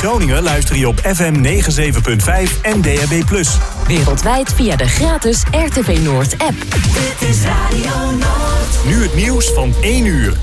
Groningen luister je op FM 97.5 en DAB+. Wereldwijd via de gratis RTV Noord app. Dit is Radio Noord. Nu het nieuws van 1 uur.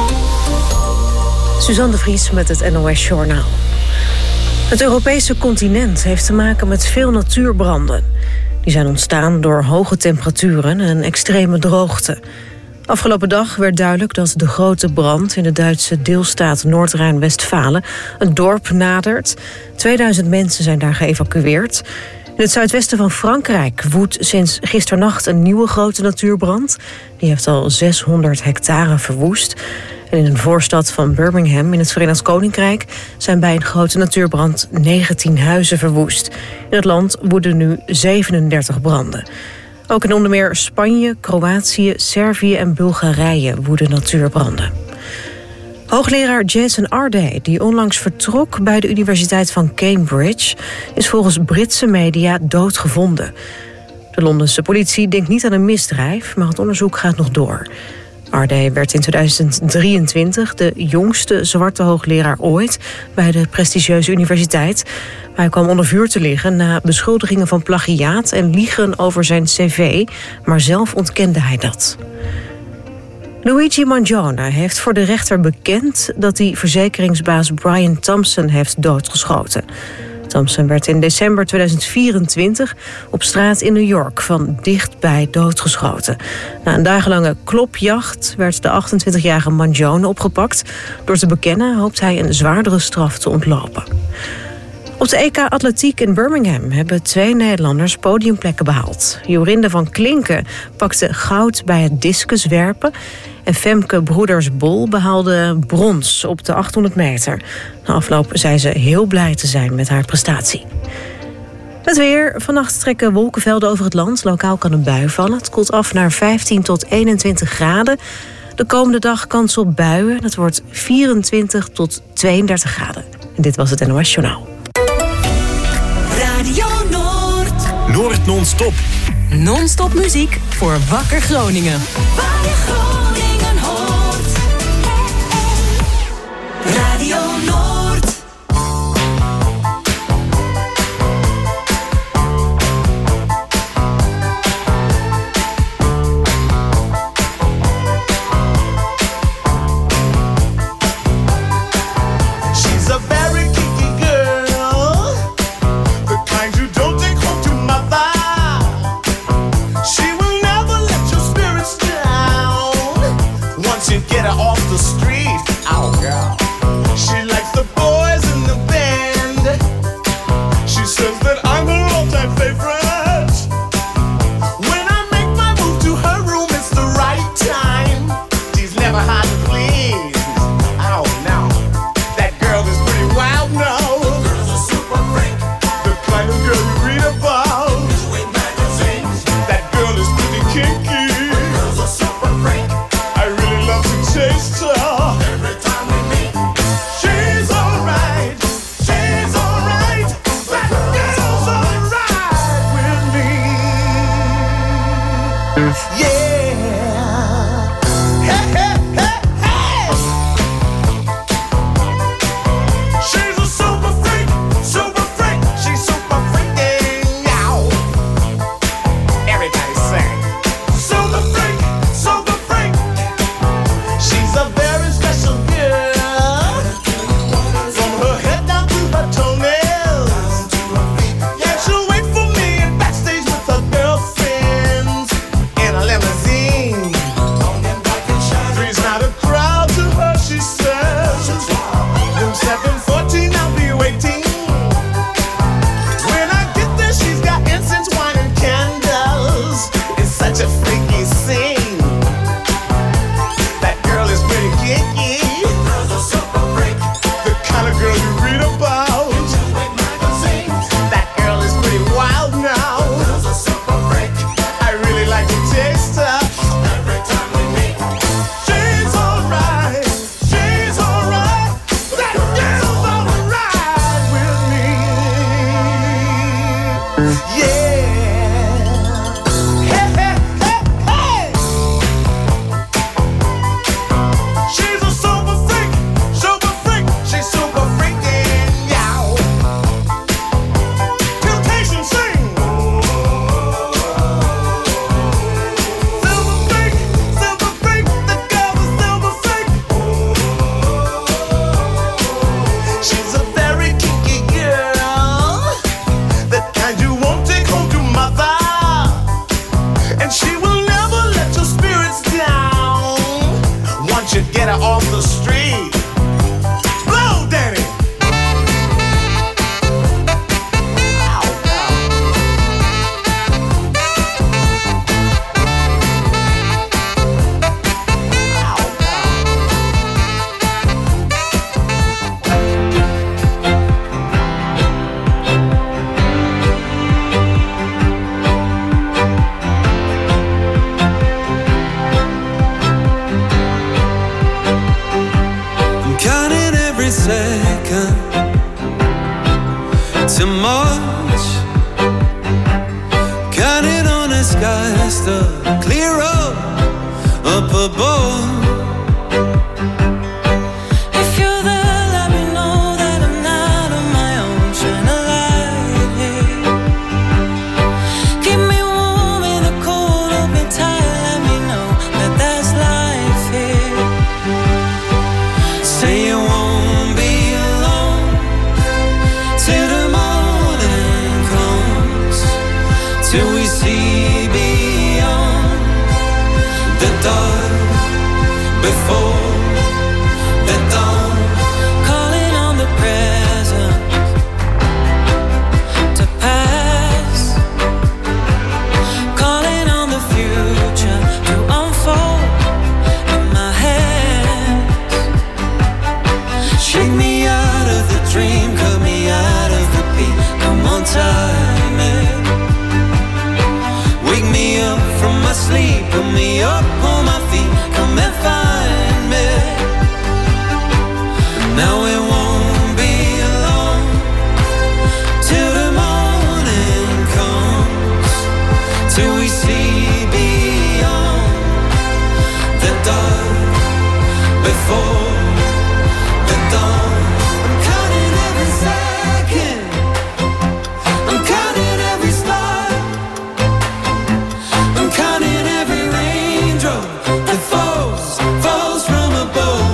Suzanne de Vries met het NOS Journaal. Het Europese continent heeft te maken met veel natuurbranden. Die zijn ontstaan door hoge temperaturen en extreme droogte. Afgelopen dag werd duidelijk dat de grote brand in de Duitse deelstaat Noord-Rijn-Westfalen een dorp nadert. 2000 mensen zijn daar geëvacueerd. In het zuidwesten van Frankrijk woedt sinds gisternacht een nieuwe grote natuurbrand. Die heeft al 600 hectare verwoest. En in een voorstad van Birmingham in het Verenigd Koninkrijk zijn bij een grote natuurbrand 19 huizen verwoest. In het land woeden nu 37 branden. Ook in onder meer Spanje, Kroatië, Servië en Bulgarije woeden natuurbranden. Hoogleraar Jason Arday, die onlangs vertrok bij de Universiteit van Cambridge, is volgens Britse media doodgevonden. De Londense politie denkt niet aan een misdrijf, maar het onderzoek gaat nog door. Arday werd in 2023 de jongste zwarte hoogleraar ooit bij de prestigieuze universiteit. Hij kwam onder vuur te liggen na beschuldigingen van plagiaat en liegen over zijn cv, maar zelf ontkende hij dat. Luigi Mangione heeft voor de rechter bekend dat hij verzekeringsbaas Brian Thompson heeft doodgeschoten. Thompson werd in december 2024 op straat in New York van dichtbij doodgeschoten. Na een dagenlange klopjacht werd de 28-jarige Mangione opgepakt. Door te bekennen hoopt hij een zwaardere straf te ontlopen. Op de EK Atletiek in Birmingham hebben 2 Nederlanders podiumplekken behaald. Jorinde van Klinken pakte goud bij het discuswerpen en Femke Broeders-Bol behaalde brons op de 800 meter. Na afloop zei ze heel blij te zijn met haar prestatie. Het weer. Vannacht trekken wolkenvelden over het land. Lokaal kan een bui vallen. Het koelt af naar 15 tot 21 graden. De komende dag kans op buien. Het wordt 24 tot 32 graden. En dit was het NOS Journaal. Radio Noord. Noord non-stop. Non-stop muziek voor Wakker Groningen. Waar je Groningen hoort. Radio Noord. She will never let your spirits down. every second. Too much. Counting on the skies to clear up above. Put me up on my feet, come and find me. Now it won't be long till the morning comes, till we see beyond the dark before the dawn. I'm counting every second, I'm counting every star, I'm counting every raindrop that falls from above.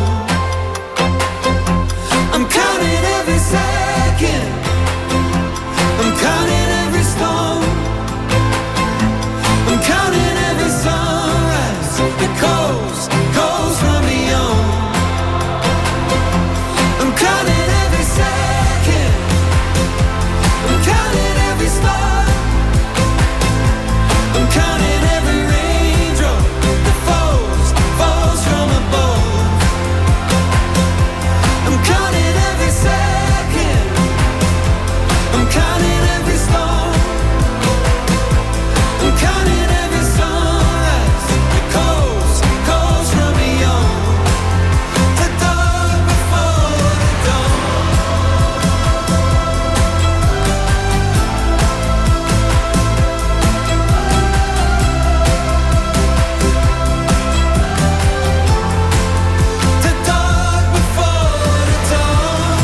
I'm counting every second, I'm counting every storm, I'm counting every sunrise that goes from beyond. I'm counting every second, I'm counting every star, I'm counting every raindrop that falls from above. I'm counting every second, I'm counting every storm, I'm counting every sunrise that goes from beyond the dark before the dawn. The dark before the dawn.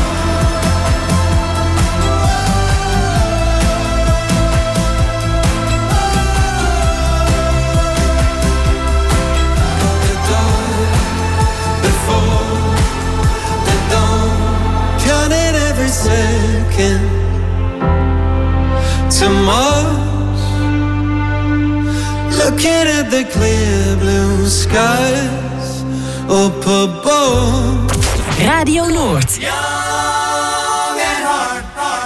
The dark before the dawn. Counting every second to Mars. Looking at the clear blue skies up above. Radio Noord. Young and hard.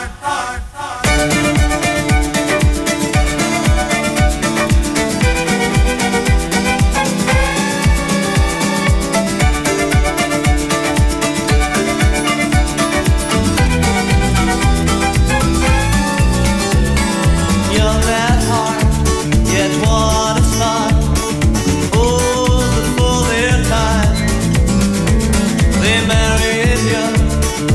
Young at heart, yet wanna start. Old before their time. They married young,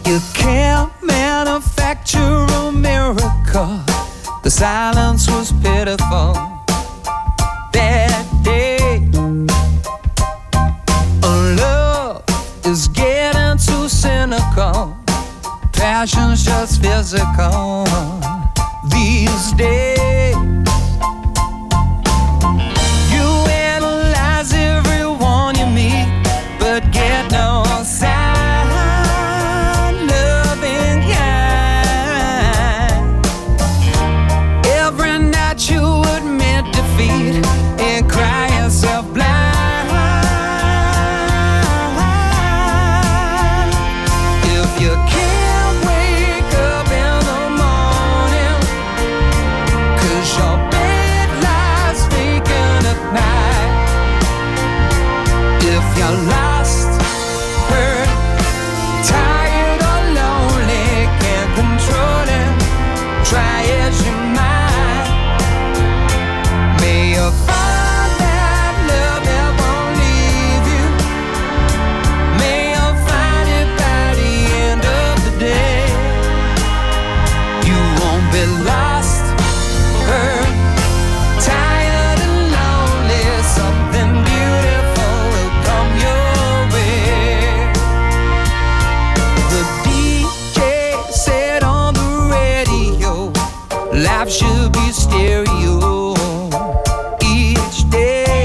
You can't manufacture a miracle. The silence was pitiful that day. Love is getting too cynical. Passion's just physical these days. You analyze everyone you meet, but get no sign. Loving kind. Every night you admit defeat and cry yourself blind. If you can't wake up in the morning, 'cause your bed lies vacant at night. If you're lost, hurt, tired or lonely, can't control it, try as you might. May you find that love that won't leave you. May you find it by the end of the day. You won't be lost, hurt, tired and lonely. Something beautiful will come your way. The DJ said on the radio, life should be stereo each day.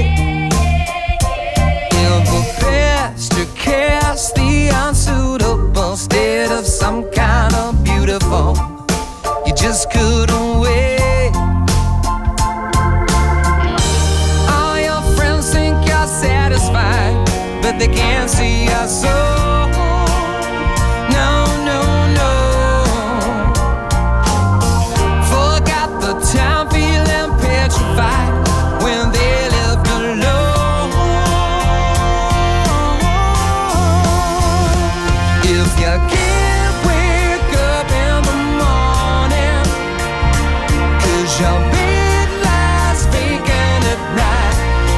If a pastor cast the unsuitable instead of some kind of beautiful, you just couldn't wait. All your friends think you're satisfied, but they can't see your soul. No, no, no. Forgot the time feeling petrified when they lived alone. If you can't wake up in the morning, 'cause your bed lies vacant at night.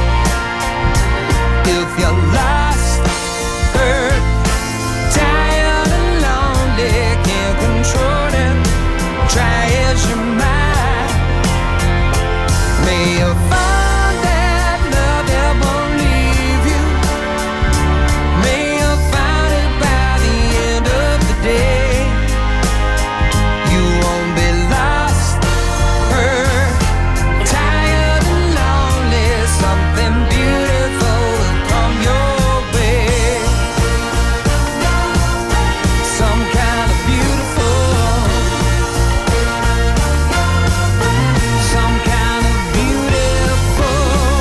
If you're lost, hurt, tired and lonely, can't control it, try as you might. May you find that love that won't leave you. May you find it by the end of the day. You won't be lost, hurt, tired and lonely. Something beautiful will come your way. Some kind of beautiful. Some kind of beautiful.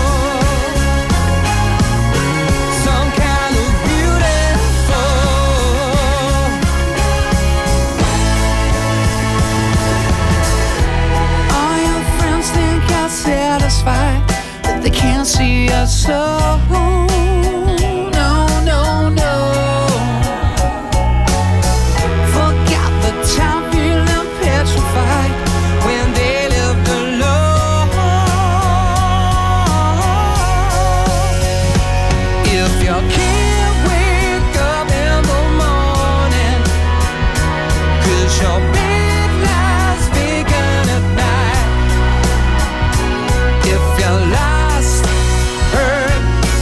Some kind of beautiful. All your friends think you're satisfied, but they can't see your soul. No, no, no. Forgot the time feeling petrified when they lived alone. If you can't wake up in the morning, 'cause your bed lies vacant at night. If you're lost, hurt,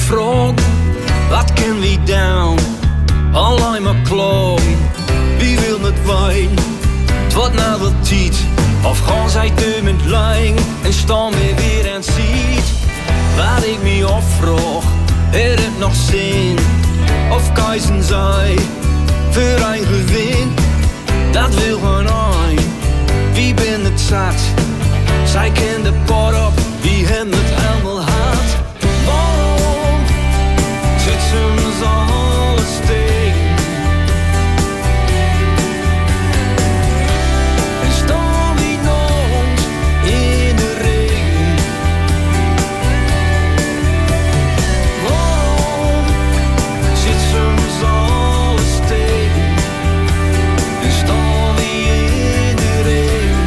vraag, wat can we down? Alleen maar klagen, wie wil het wijn? Het wordt nou wel tijd, of gaan zij te met lijn en staan we weer aan het ziet. Wat ik me afvraag, heeft het nog zin? Of keizen zij voor een gewin? Dat wil gewoon een, wie ben het zat? Zij kent de pot op, wie hem het helemaal haat. Waarom zit ze me alles tegen? En staan we nog in de regen? Waarom zit ze me alles tegen? En staan we in de regen?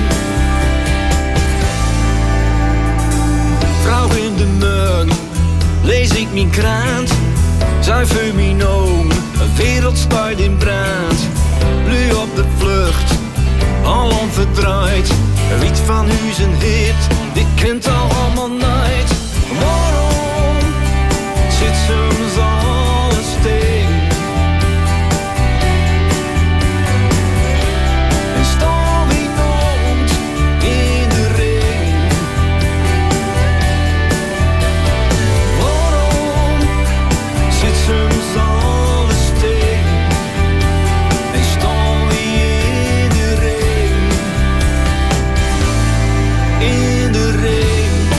Vrouw in de mug, lees ik mijn krant. Zijn feminoom, een wereld staat in brand. Nu op de vlucht, al onverdraaid. Wiet van huis en hit, dit kent al allemaal nooit. Waarom zit ze ons alles tegen? En staan we nooit in de regen? Waarom zit ze ons alles tegen? En staan we in de regen? In de regen.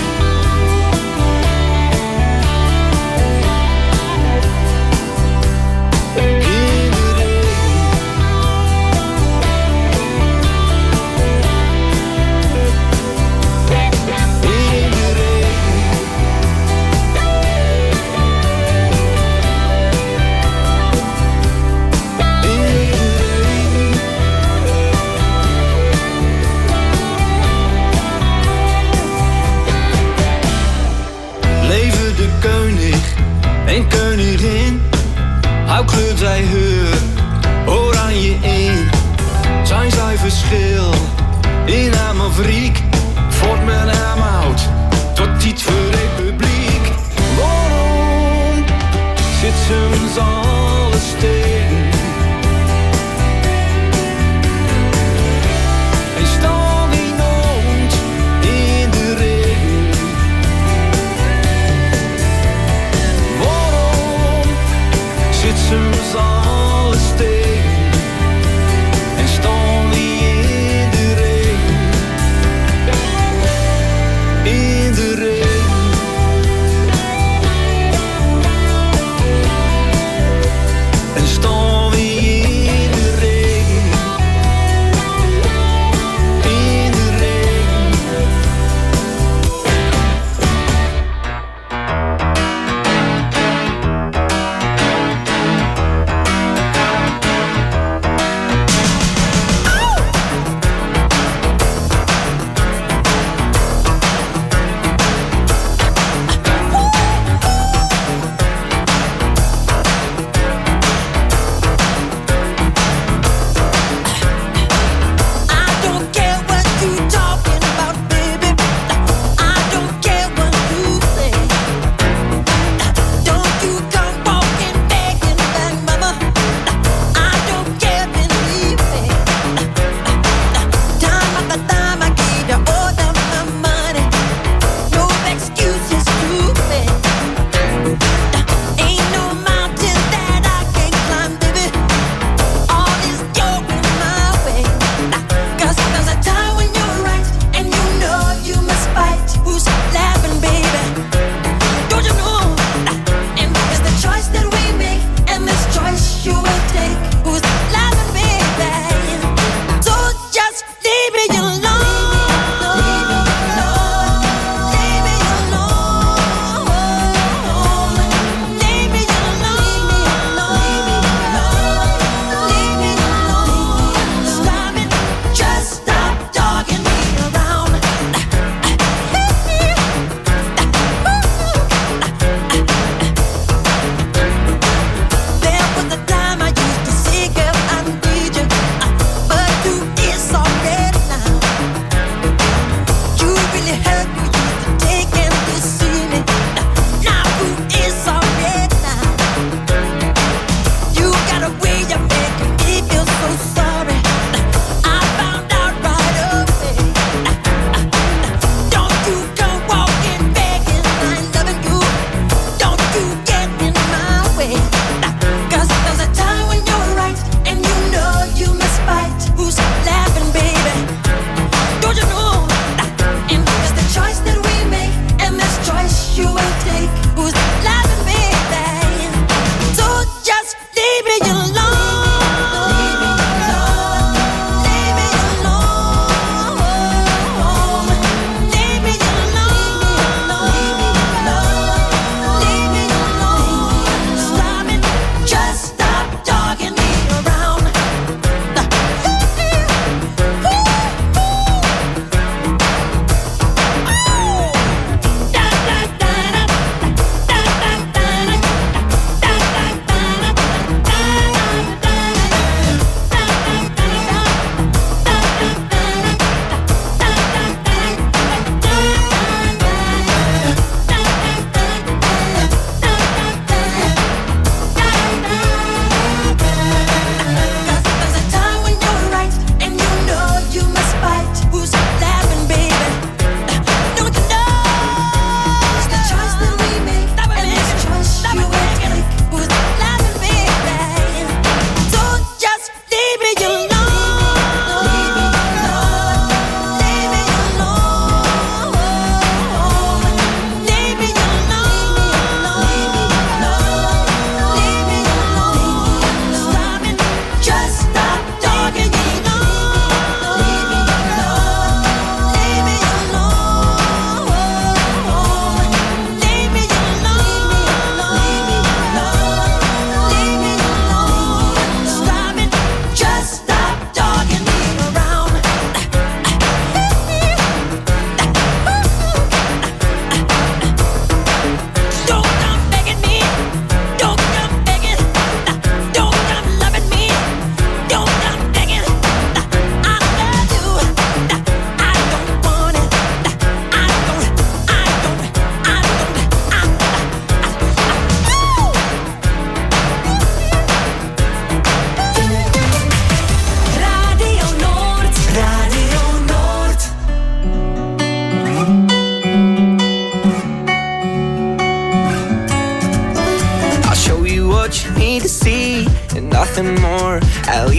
In de regen. In de regen. Leven de koning en koningin, hou kleurt zij heur, oranje in. Zijn zij verschil in haar maveriek, voort met haar oud, tot tijd voor republiek. Waarom zit ze ons alles tegen? En staan we nooit in de regen? Waarom zit ze ons alles tegen? En staan we in de regen?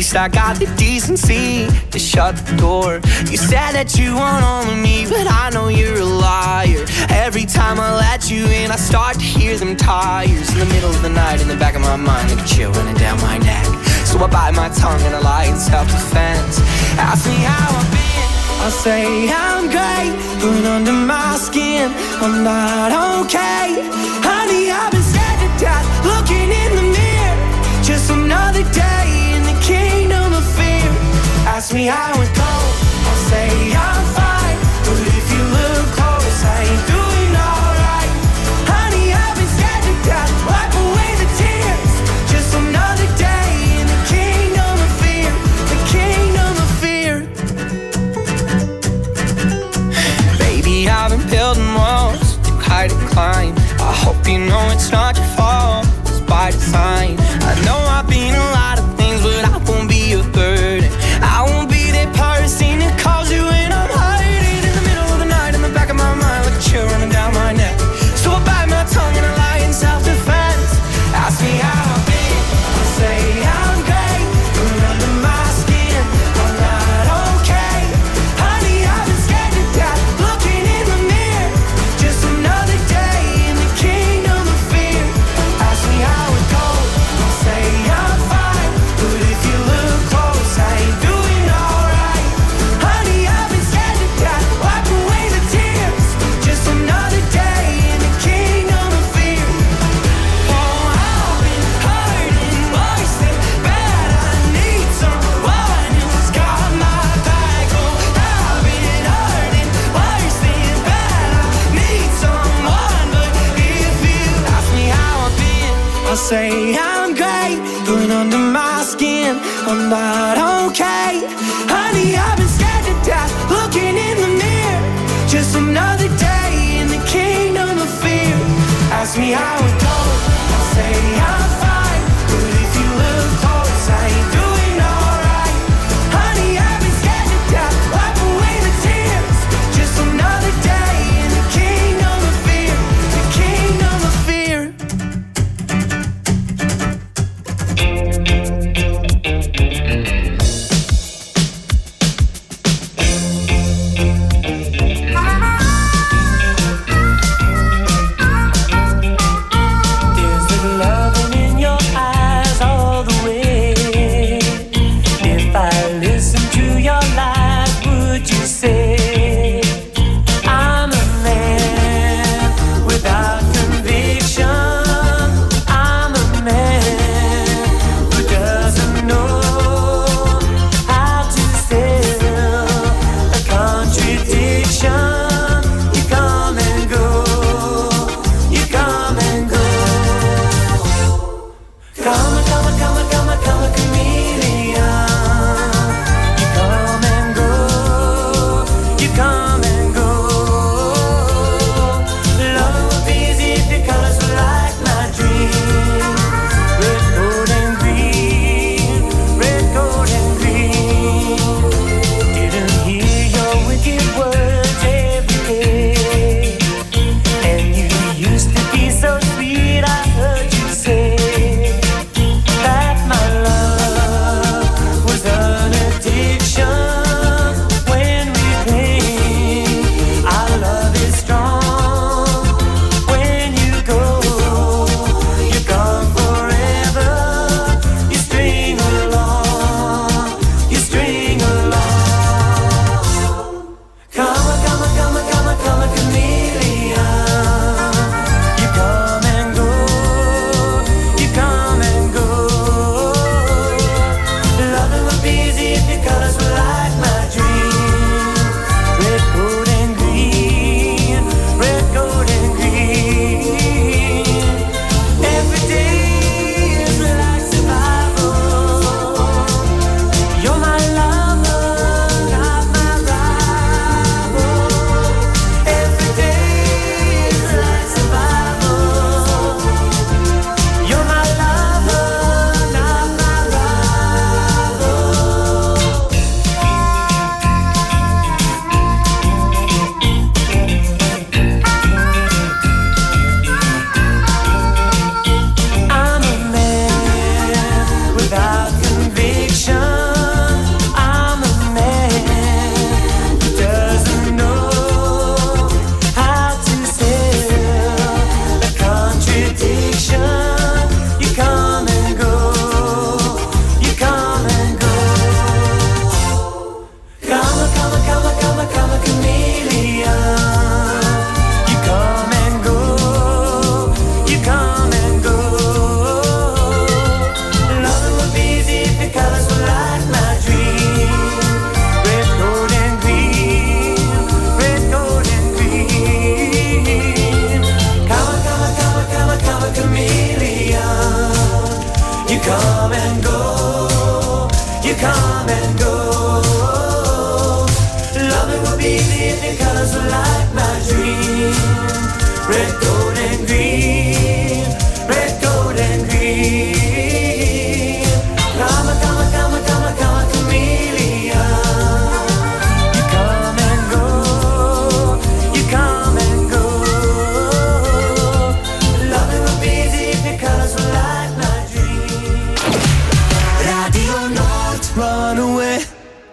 least I got the decency to shut the door. You said that you want all of me, but I know you're a liar. Every time I let you in, I start to hear them tires in the middle of the night, in the back of my mind, like a chill running down my neck. So I bite my tongue and I lie in self-defense. Ask me how I've been, I'll say I'm great, but under my skin, I'm not okay. Honey, I've been scared to death, looking in the mirror. Just another day in the kingdom of fear. Ask me how it goes, I'll say I'm fine, but if you look close, I ain't doing alright. Honey, I've been scared to death, wipe away the tears. Just another day in the kingdom of fear, the kingdom of fear. Baby, I've been building walls too high to climb. I hope you know it's not your fault, it's by design. I know I've been a lot of things, but I won't be a burden. I won't be that person that calls you when I'm hiding in the middle of the night, in the back of my mind, like a chill running down my neck. So I bite my tongue and I lie in self-defense. Ask me how I've been, I'll say I'm great, but under my skin, I'm not okay. Honey, I've been scared to death, looking in the mirror. Just another day in the kingdom of fear. Ask me how it goes, I'll say I'm fine, but if you look close, I ain't doing alright. Honey, I've been scared to death, wipe away the tears. Just another day in the kingdom of fear. Oh, I've been hurting worse than bad. I need someone who's got my back. Oh, I've been hurting worse than bad. I need someone, but if you ask me how I've been, I'll say I'm great, but under my skin, I'm not okay. Honey, I've been scared to death, looking in the mirror. Just another day in the kingdom of fear. Ask me how it goes, I'll say I'm fine, but if you look close, I ain't doing alright. Honey, I've been scared to death, wipe away the tears. Just another day in the kingdom of fear, the kingdom of fear.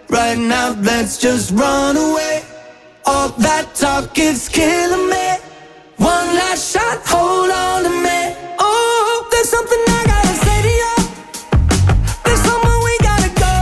Right now, let's just run away. All that talk is killing me. One last shot, hold on to me. Oh, there's something I gotta say to you. There's somewhere we gotta go.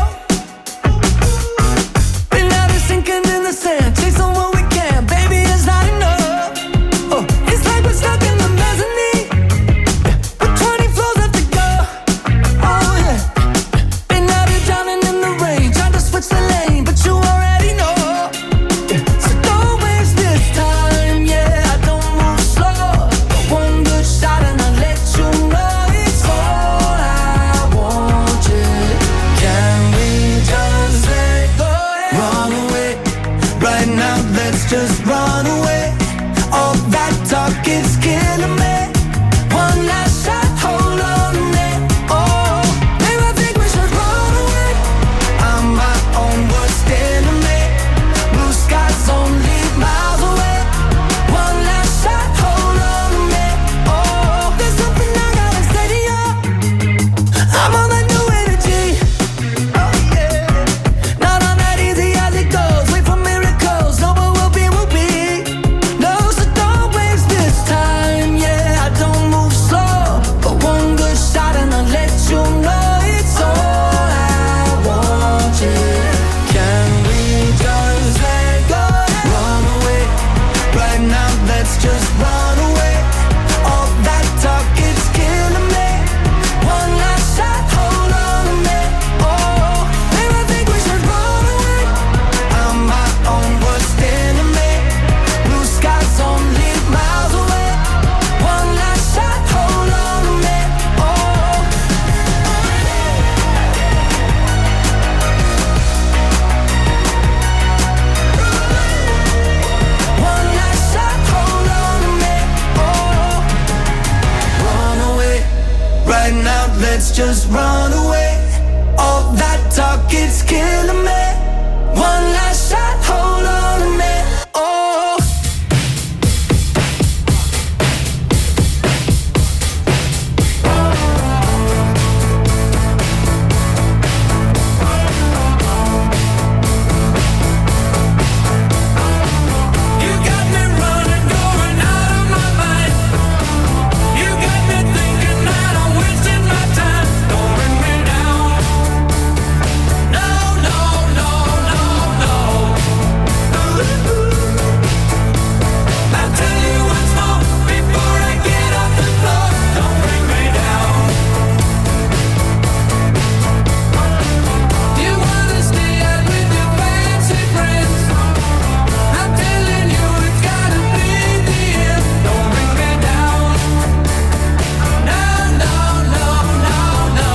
Been out of sinking in the sand, chasing what we can. Baby, it's not enough. Oh, it's like we're stuck in the mezzanine with 20 floors left to go. Oh yeah. Been out here drowning in the rain, trying to switch the lane, but you already know. So don't waste this time, yeah. I don't move slow. One good shot and I'll let you know it's all I want, yeah. Can we just let go? Run away. Right now, let's just run away. All that talk is killing me. One last shot, hold on to me. Oh, maybe I think we should run away. I'm my own worst enemy. Blue skies only miles away. One last shot, hold on to me. Oh, there's something I gotta say to you. I'm on that new energy. Oh yeah. Not on that easy as it goes. Wait for miracles. No, what will be, will be. No, so don't waste this time. Yeah, I don't move slow. But one good shot and I'll let you know it's all I want, yeah. Can we just let go? Run away. Right now, let's just run away. All that talk is killing me. One last shot, hold on to me. Oh, maybe I think we should run away. I'm my own worst enemy. Blue skies only miles away. One last shot, hold on to me. Oh. One last shot, hold on to me. Oh, run away. Right now, let's just run away. All that talk is killing me. One last shot, hold on to me. Oh. You got me running, going out of my mind. You got me thinking that I'm wasting my time. Don't bring me down. No, no, no, no, no. I'll tell you once more before I get off the floor. Don't bring me down. You wanna stay out with your fancy friends? I'm telling you it's gotta be the end. Don't bring me down. No, no, no, no, no.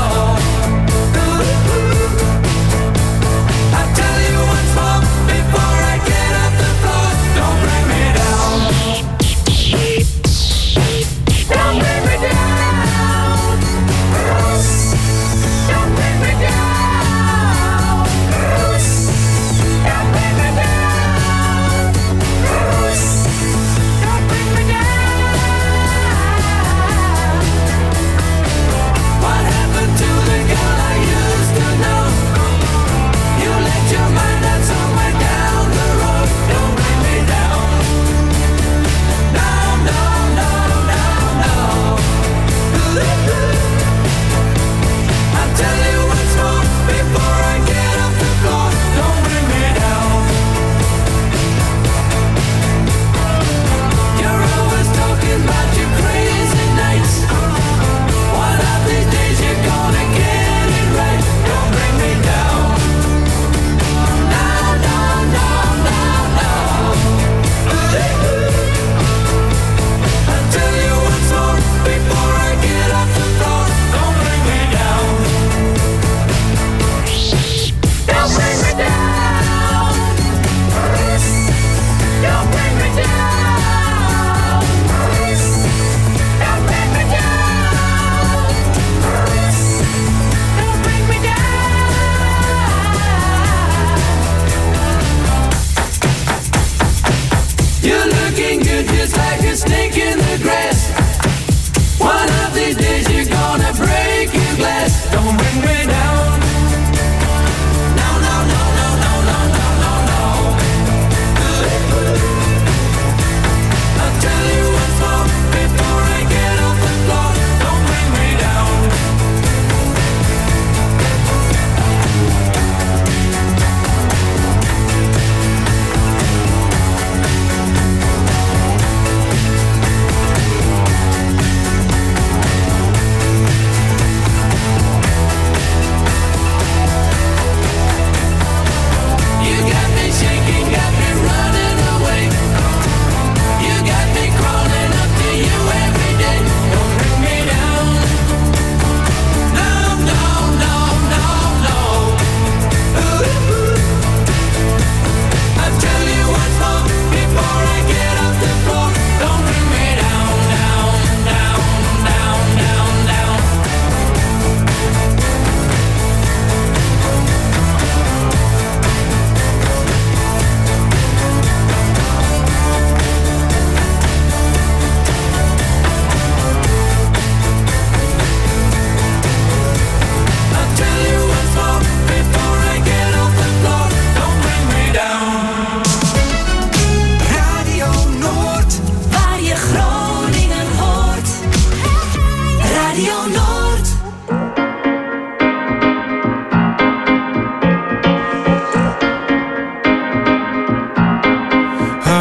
I'll tell you once more before I get off the floor. Don't bring me down. Don't bring me down. Don't bring me down. Don't bring me down. Don't bring me down. What happened to the girl I used to know? You let your mind out somewhere down the road. Don't bring me down. No, no, no, no, no. I'll tell you once more before I get off the floor. Don't bring me down. You're always talking about your crazy nights. One of these days you're gonna get it right. Don't bring me down. No, no, no, no, no. I'll tell you once more before I get off the floor. Don't bring me down. Don't bring me down. Don't bring me down. Don't bring me down. Don't bring me down. You're looking good just like a snake in the grass. One of these days you're gonna break your glass. Don't bring me down. No, no, no, no, no,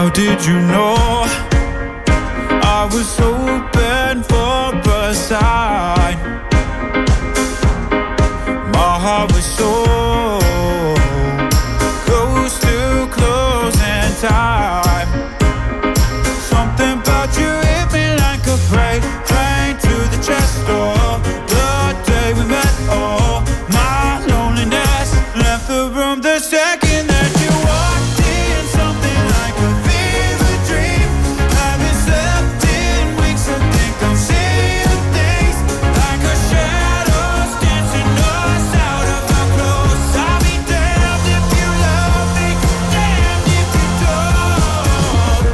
How did you know I was hoping for a sign? My heart was so close to closing time. Something about you hit me like a freight train to the chest door. The day we met, oh, my loneliness left the room the second that you walked in. Something like a fever dream. Haven't slept in weeks, I think I'm seeing things like a shadows dancing us out of our clothes. I'll be damned if you love me, damned if you don't.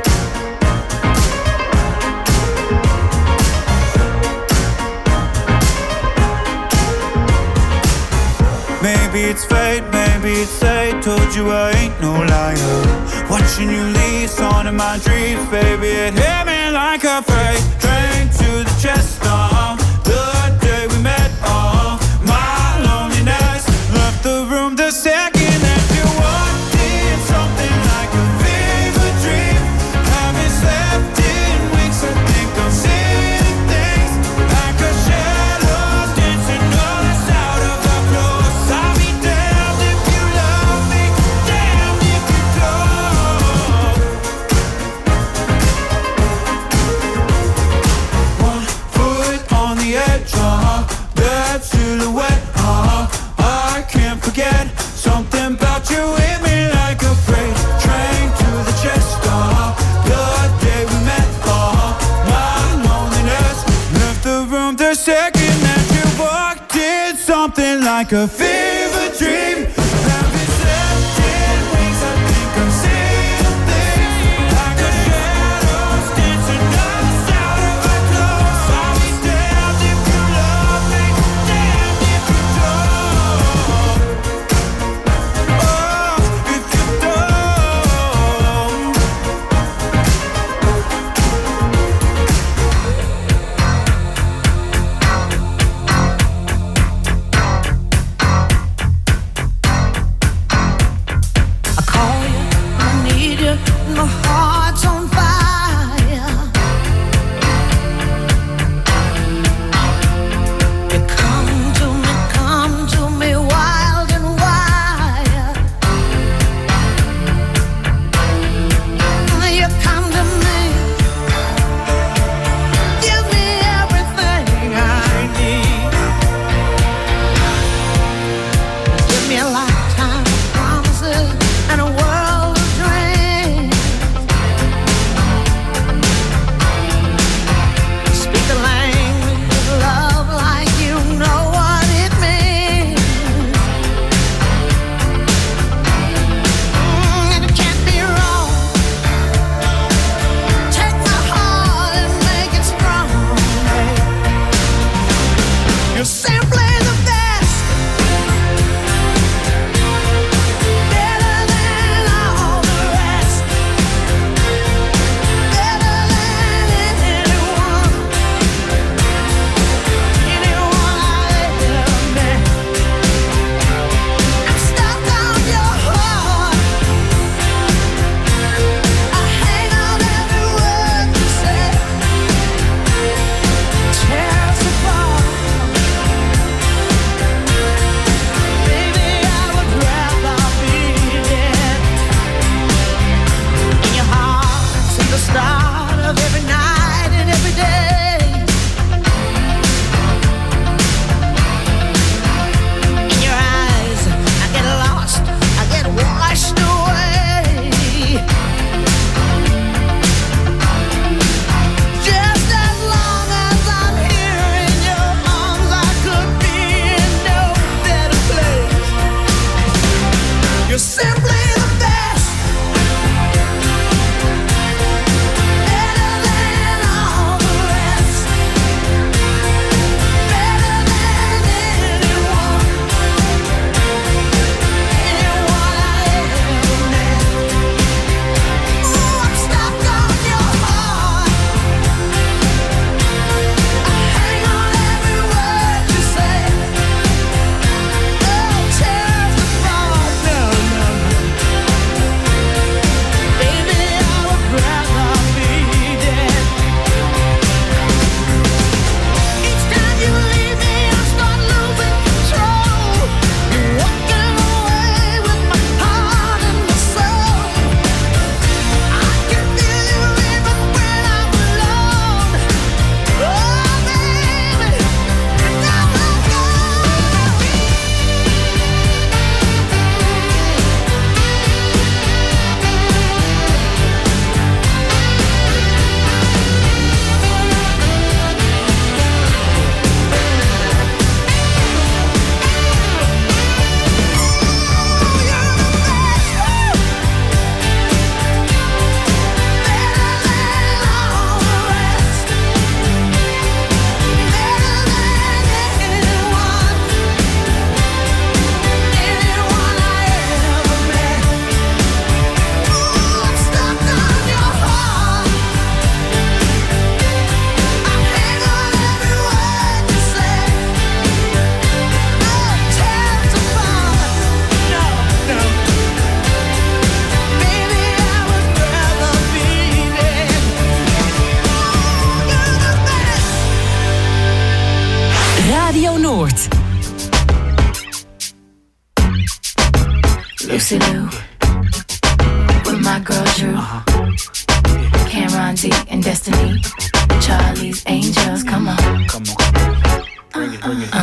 Maybe it's fate, maybe it's fate. Told you I ain't no liar. Watching you leave, on in my dreams, baby, it hit me like a freight train to the chest. The day we met, my loneliness left the room the second that you walked in. Something like a fever dream. Haven't slept in weeks, I think I'm seeing things like a shadows dancing us out of our clothes. I'll be damned if you love me, damned if you don't. One foot on the edge, that silhouette, I can't forget. Something about you hit me like a freight train to the chest. The day we met, my loneliness left the room the second that you walked in. Something like a fever dream. Haven't slept in weeks, I think I'm seeing things like a shadows dancing us out of our clothes. I'll be damned if you love me, damned if you don't. Oh, if you don't. I call you, I need you, my heart's on fire. You come to me wild and wild. You come to me, give me everything I need. Give me a lifetime of promises and a world of dreams. Lucy Lou, with my girl Drew, Cameron D and Destiny, Charlie's Angels. Come on. Bring it.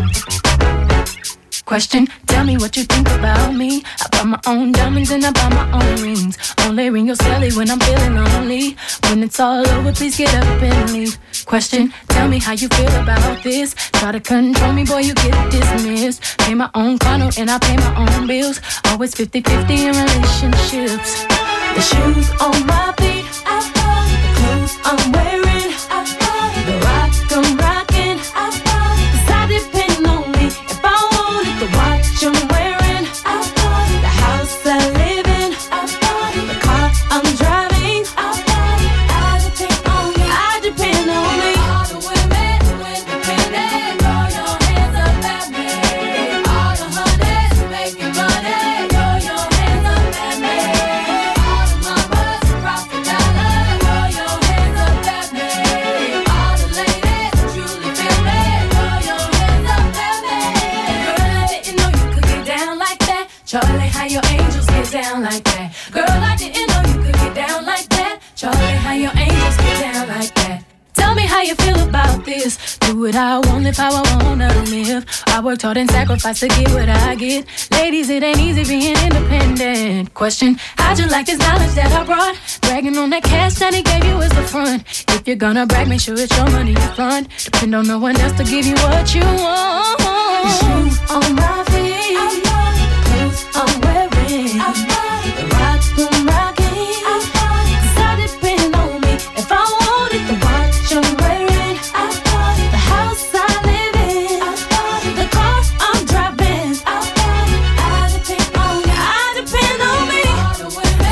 Question, tell me what you think about me. I buy my own diamonds and I buy my own rings. Only ring your celly when I'm feeling lonely. When it's all over, please get up and leave. Question, tell me how you feel about this. Try to control me, boy, you get dismissed. Pay my own condo and I pay my own bills. Always 50-50 in relationships. The shoes on my feet, I bought the clothes I'm wearing, I bought the rock I'm rocking, I bought 'cause I depend on me. If I wanted the watch I'm wearing, I bought the house I live in, I bought the car I'm driving, I bought I depend on me, I depend on me. All the women who independent, throw your hands up at me. All the honeys making money, throw your hands up at me. All the mamas rock the dollar, throw your hands up at me. All the ladies truly feel me, throw your hands up at me. Girl, I didn't know you could get down like that. Charlie, how your angels get down like that. Girl, I didn't know you could get down like that. Charlie, how your angels get down like that. Tell me how you feel about this. Do what I want, live how I wanna live. I worked hard and sacrificed to get what I get. Ladies, it ain't easy being independent. Question, how'd you like this knowledge that I brought? Bragging on that cash that he gave you is the front. If you're gonna brag, make sure it's your money you fund. Depend on no one else to give you what you want. The shoes on my feet, I bought the clothes I'm wearing, I bought the rock I'm rocking, I bought 'cause I depend on me. If I wanted the watch I'm wearing, I bought the house I live in, I bought the car I'm driving, I bought I depend on me, I depend on me. All the women,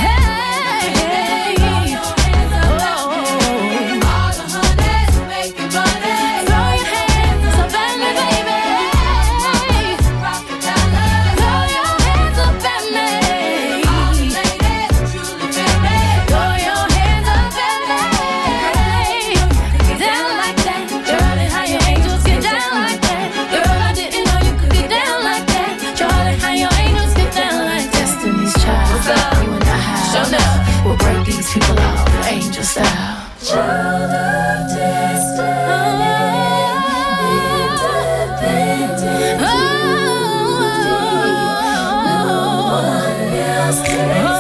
hey, throw your hands up at me. All the honeys making money, throw your hands up at me, baby. Rock the dollar, throw your hands up at me. All the ladies truly feel me, throw your hands up at me. Get down like that, Charlie, how your angels get down like that. Girl, I didn't know you could get down like that. Charlie, how your angels get down like that. Destiny's Child, what's up? You and I have shown up. We'll break these people off, angel style. Child of destiny, independent. No one else can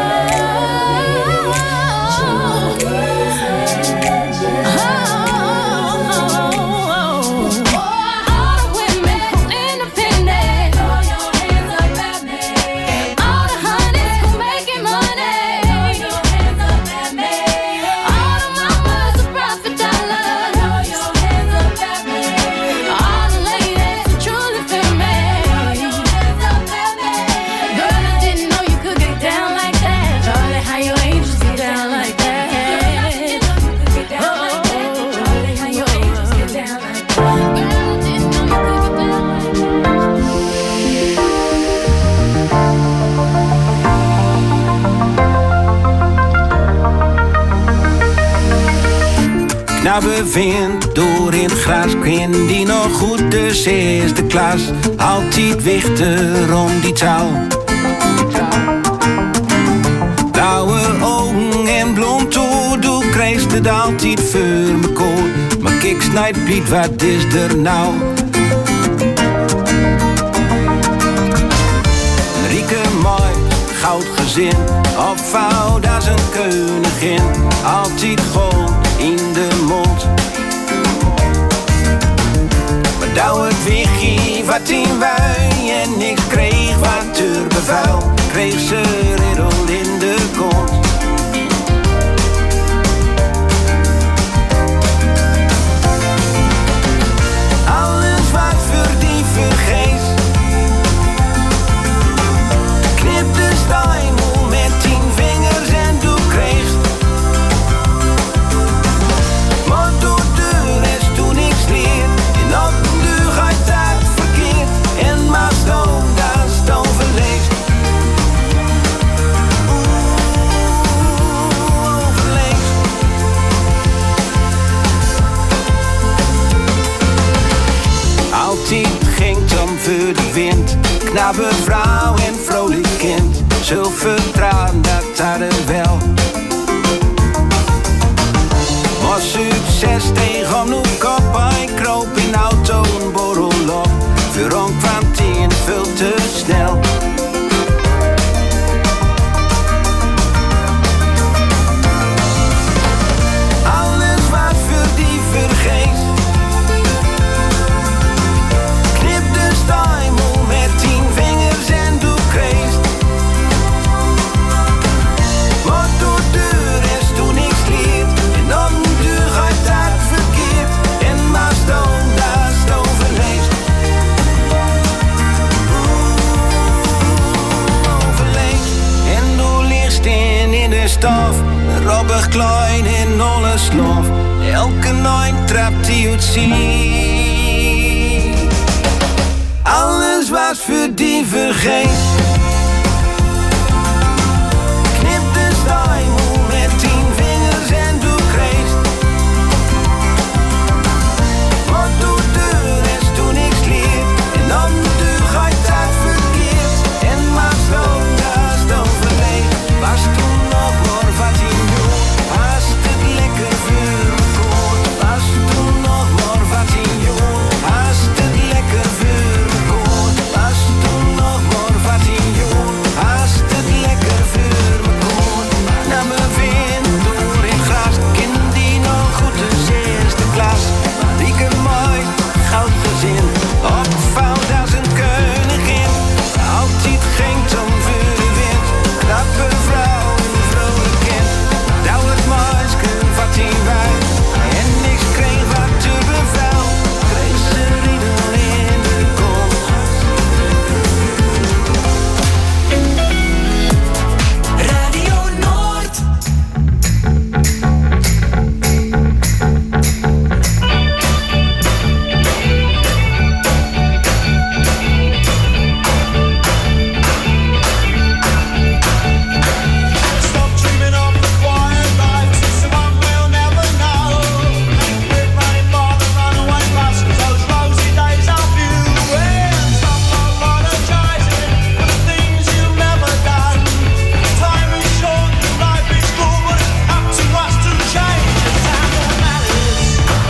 bevindt door in het gras. Kind die nog goed de zesde klas. Altijd wichter om die taal. Blauwe ogen en blond toe. Du kreeg het altijd voor me koor. Maar kijk snijdt Piet, wat is er nou? Een rieke mooi, goud gezin. Opvouwd als een koningin. Altijd gold in de mond. Maar douw het wiggie wat in wui. En niks kreeg wat er bevuil. Kreeg ze riddel in de kont. Alles wat voor die vergeet. Knip de stijmel met 10 vingers en doe kreeg. Maar door de rest toen niks leer. En op een duur gaat dat verkeerd. En maar stoom, dat is het overleefd. Overleefd. Altijd ging dan voor de wind. Knappe vrouw en vrolijk kind. stof, Robert Klein in alle slof. Elke nacht trapt hij uit zee. Alles was voor die vergeet. Knip de stijl met 10 vingers en doe kreest. Wat doet de rest toen ik sliep? En dan de gaat dat verkeerd. En maar zo, dat is overleefd. Was toen nog maar wat in jou. Was het lekker voor me koud. Was toen nog maar wat in jou. Was het lekker voor me koud. Was toen nog maar wat in jou. Was het lekker voor me koud. Naar me vind door in gras. Kind die nog goed de eerste klas. Rieke mooi, goud gezin. Opvouwt als een koningin. Altijd geen tom voor de wind. Knappe vrouw, een vrolijk kind. Douw het mooiste wat hij wou. En niks kreeg wat te bevel. Kreeg ze riedel in de kop. Radio Noord. Stop dreaming of the quiet life. Someone will never know. We're running for the runaway bus. Those rosy days are few. Stop apologizing for the things you've never done. Time is short, life is good, but it's up to us to change. The time that matters.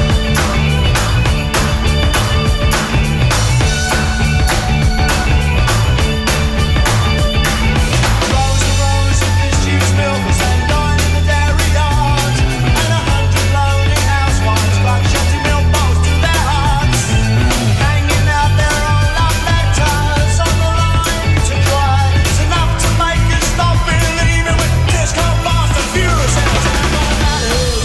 Rows and rows of mischievous milkers and dying in the dairy yard. And 100 lonely housewives like shutting milk bowls to their hearts. Hanging out their own love letters on the line to dry. It's enough to make us stop believing with disco fast and furious. And the time that matters.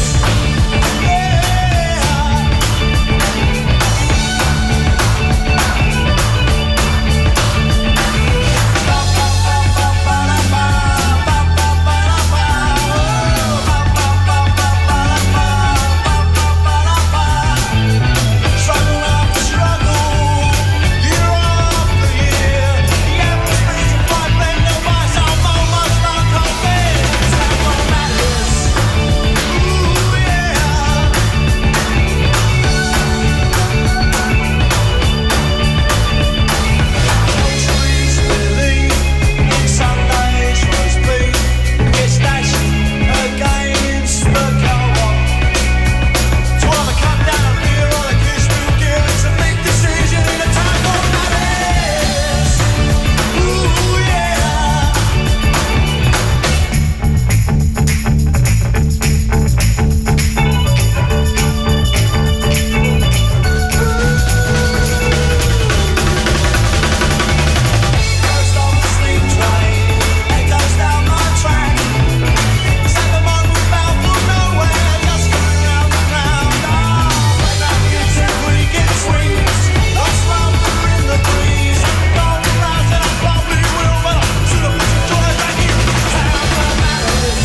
Struggle after struggle, year after year. The atmosphere's a pipe and the vice I'm almost unconvinced. That's what matters. Ooh, yeah. Trees believe in Sunday's roast beef. It's dashed against the cold. So either cut down a beer or a kiss we'll give. It's a big decision in a time that matters. Ooh, yeah. First on the sleep train, it goes down my track. Set the moment bound for nowhere, just going round and round. When that gets in, we get swings. Lost laughter in the breeze. Going round and I probably will, but I should have put some joy back in. Time that matters.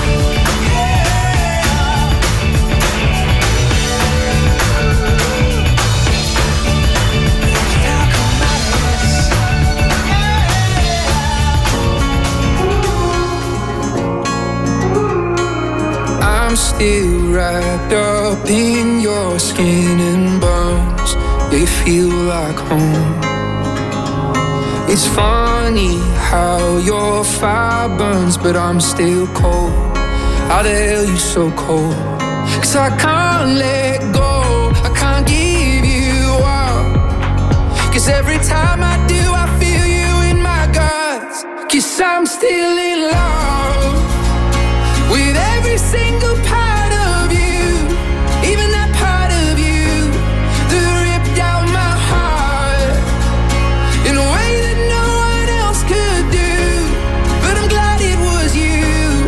I'm still wrapped up in your skin and bones. They feel like home. It's funny how your fire burns, but I'm still cold. How the hell you so cold? 'Cause I can't let go, I can't give you up. 'Cause every time I do, I feel you in my guts. 'Cause I'm still in love with every single part of you, even that part of you that ripped out my heart in a way that no one else could do. But I'm glad it was you.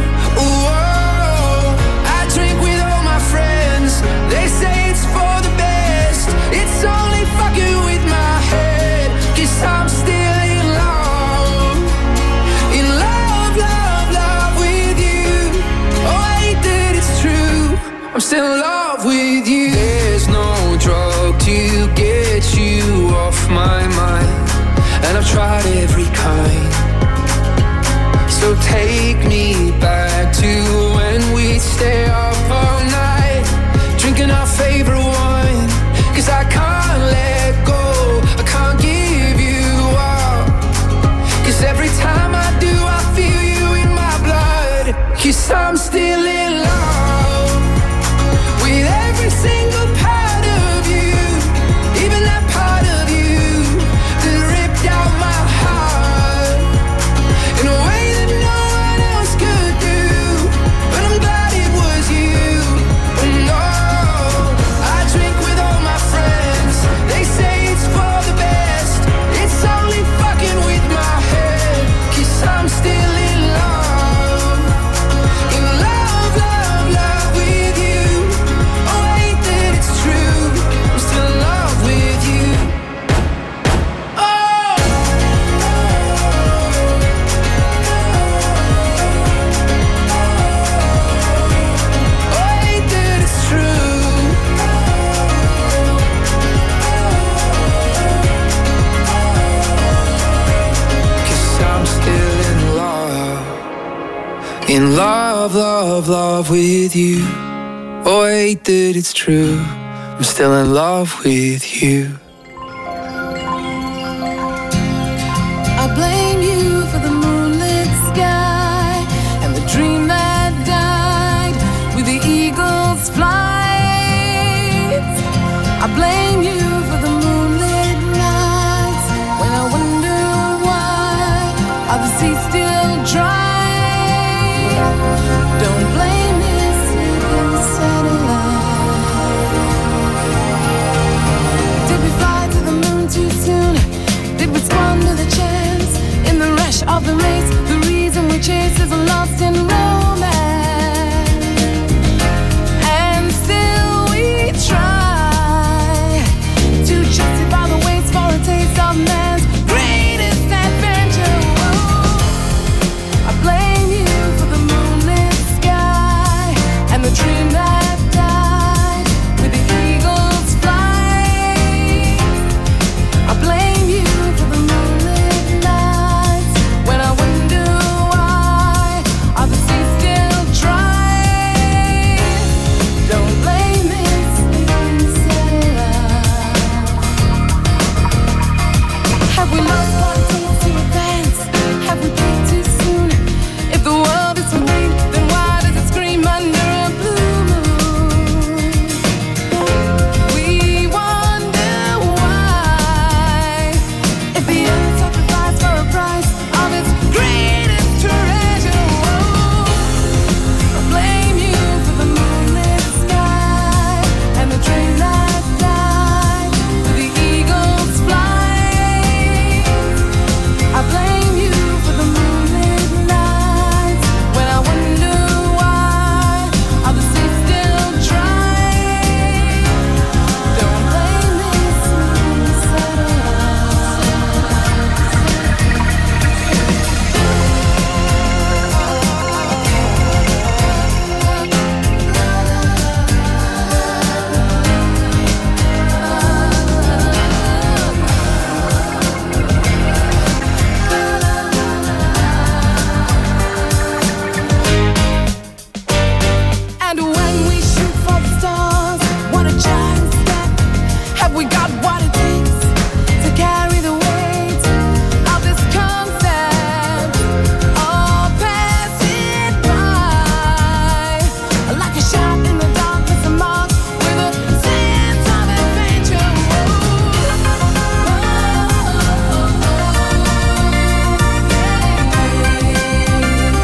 Oh, I drink with all my friends. They say it's for the best. It's only fucking with my head. 'Cause I'm still in love, love, love with you. So take me back to when we'd stay up all night, drinking our favorite wine. Cause I can't let go, I can't give you up. Cause every time I do, I feel you in my blood. Cause I'm still in love with every single part of you, even that part of you that ripped out my heart in a way that no one else could do. But I'm glad it was you. No, I drink with all my friends, they say it's for the best. It's only fucking with my head. Cause I'm still in love, in love, love, love with you. Oh, ain't that it's true, I'm still in love with you. Oh, oh, ain't that it's true. Cause I'm still in love, love, love with you. Oh, ain't that it's true, I'm still in love with you.